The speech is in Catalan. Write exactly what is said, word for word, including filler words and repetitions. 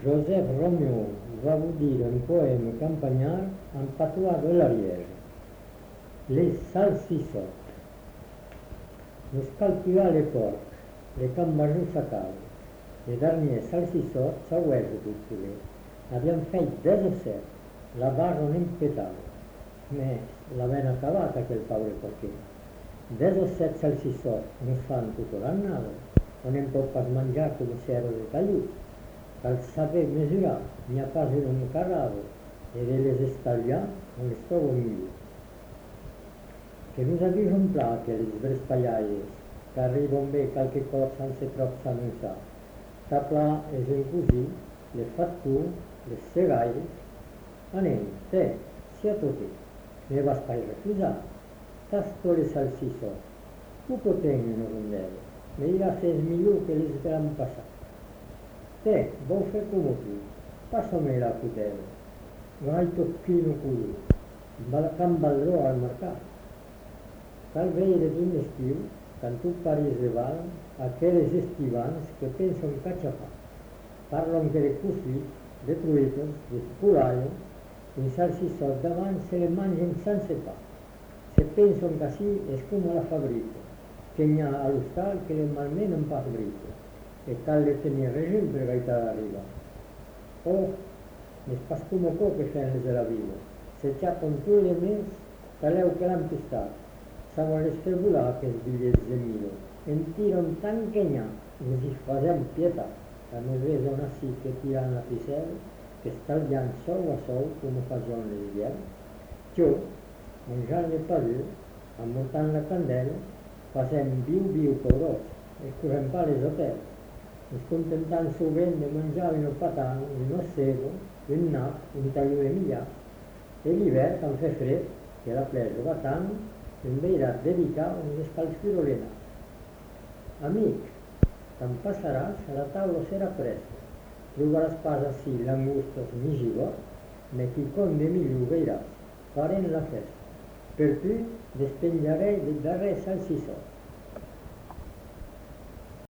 Joseph Roméo va vous dire un poème campagnard en patois de l'Ariège. Les salsissottes. Nous calcular les porcs, les cambajos s'acabent. Les derniers salsissots s'auègent tout soler. Havien fet desosset, la barra on em petava. Mais l'havien acabat aquell pobre porquet. Desosset salsissots no es fan tota l'annada. On em pot pas menjar com si era de tallut. Cal saber mesurar, n'hi ha pas un carrado, e de les estallar on les trobo millor. Que nous avions un pla que les brespallalles, que arriben bé qualque cop sense trop s'anunciar. Ta pla és un cosí, les fat tu, les segalles. Anem, te, si a tot, me vas pas refusar. Tas to les salsissos, tu que tengo no rondel, me diràs és millor que les gran passar. Te, vau fer com tu, passa-me la cutela. Vai tocchino culo, can valdrò al mercat. Cal veure d'un estiu, quan tu paris de val, aquelles estivans que pensen cachapar. Parlen que de cossit, de truites, d'espurallo, un salsissot davant se le mengen sense pa. Se pensen que així és com a la fabrica, que n'hi ha a l'hostal que le malmenen pas brito, e cal de tenir règim per gaita d'arribar. Oh, n'és pas com o que fan les de la vida, se xapen tot el mes, caleu que l'han pistat. Saben les fer volar aquests bitllets de mil, en tiren tant que n'hi ha, i ens hi fasem pietat, que no ves on així que tiran la ficel, que estalviant sou a sou, com ho faig en l'hivern. Jo, menjant de padú, amortant la candela, fasem viu-viu pobrós, escorrem pa les hotels, ens contentant sovint de menjar un patano, un ossego, un nap, un talló de millà, e l'hivern, quan fa fred, que la pleja va tant, em veuràs dedicar un escalfir olenat. Amic, quan passaràs, la taula serà presa, trobaràs pas així langustos ni gigot, me quicón de millor veuràs, farem la festa. Per tu despenjaré del darrer salsissot.